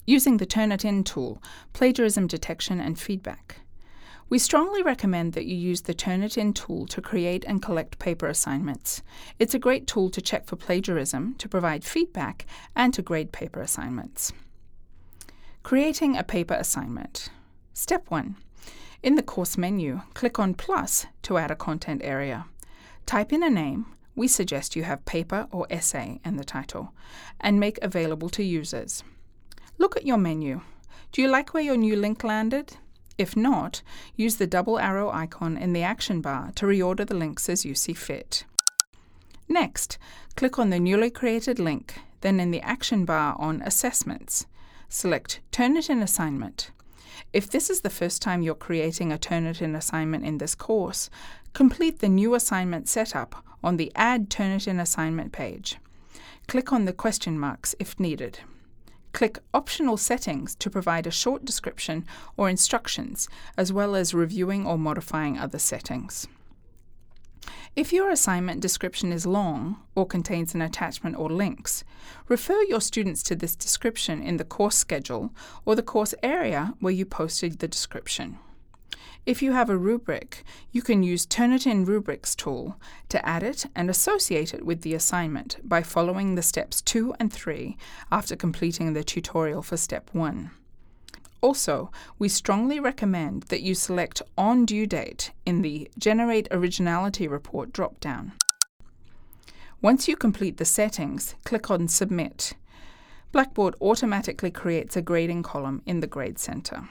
using the Turnitin tool, plagiarism detection and feedback. We strongly recommend that you use the Turnitin tool to create and collect paper assignments. It's a great tool to check for plagiarism, to provide feedback, and to grade paper assignments. Creating a paper assignment. Step 1. In the course menu, click on plus to add a content area. Type in a name. We suggest you have paper or essay in the title, and make available to users. Look at your menu. Do you like where your new link landed? If not, use the double arrow icon in the action bar to reorder the links as you see fit. Next, click on the newly created link, then in the action bar on Assessments, select Turnitin Assignment. If this is the first time you're creating a Turnitin assignment in this course, complete the new assignment setup on the Add Turnitin Assignment page. Click on the question marks if needed. Click Optional Settings to provide a short description or instructions, as well as reviewing or modifying other settings. If your assignment description is long or contains an attachment or links, refer your students to this description in the course schedule or the course area where you posted the description. If you have a rubric, you can use Turnitin Rubrics tool to add it and associate it with the assignment by following the steps 2 and 3 after completing the tutorial for step 1. Also, we strongly recommend that you select On Due Date in the Generate Originality Report drop-down. Once you complete the settings, click on Submit. Blackboard automatically creates a grading column in the Grade Center.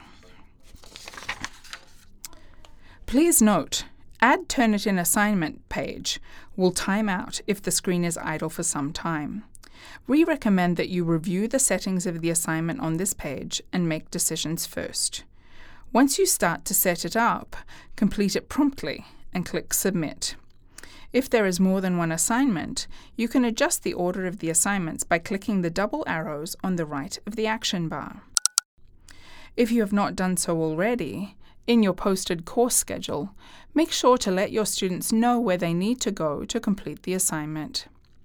Please note, Add Turnitin Assignment page will time out if the screen is idle for some time. We recommend that you review the settings of the assignment on this page and make decisions first. Once you start to set it up, complete it promptly and click Submit. If there is more than one assignment, you can adjust the order of the assignments by clicking the double arrows on the right of the action bar. If you have not done so already, in your posted course schedule, make sure to let your students know where they need to go to complete the assignment.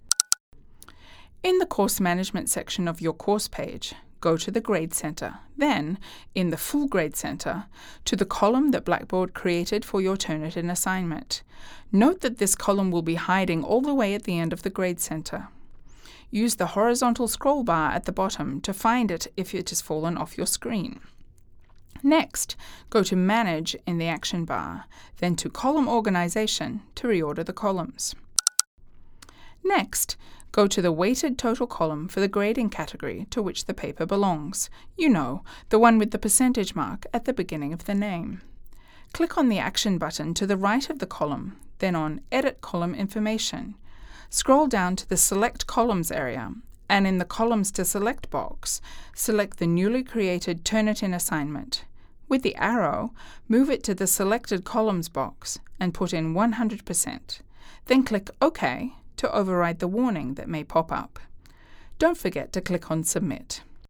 In the Course Management section of your course page, go to the Grade Center, then, in the Full Grade Center, to the column that Blackboard created for your Turnitin assignment. Note that this column will be hiding all the way at the end of the Grade Center. Use the horizontal scroll bar at the bottom to find it if it has fallen off your screen. Next, go to Manage in the action bar, then to Column Organization to reorder the columns. Next, go to the weighted total column for the grading category to which the paper belongs. You know, the one with the percentage mark at the beginning of the name. Click on the Action button to the right of the column, then on Edit Column Information. Scroll down to the Select Columns area, and in the Columns to Select box, select the newly created Turnitin assignment. With the arrow, move it to the Selected Columns box and put in 100%. Then click OK to override the warning that may pop up. Don't forget to click on Submit.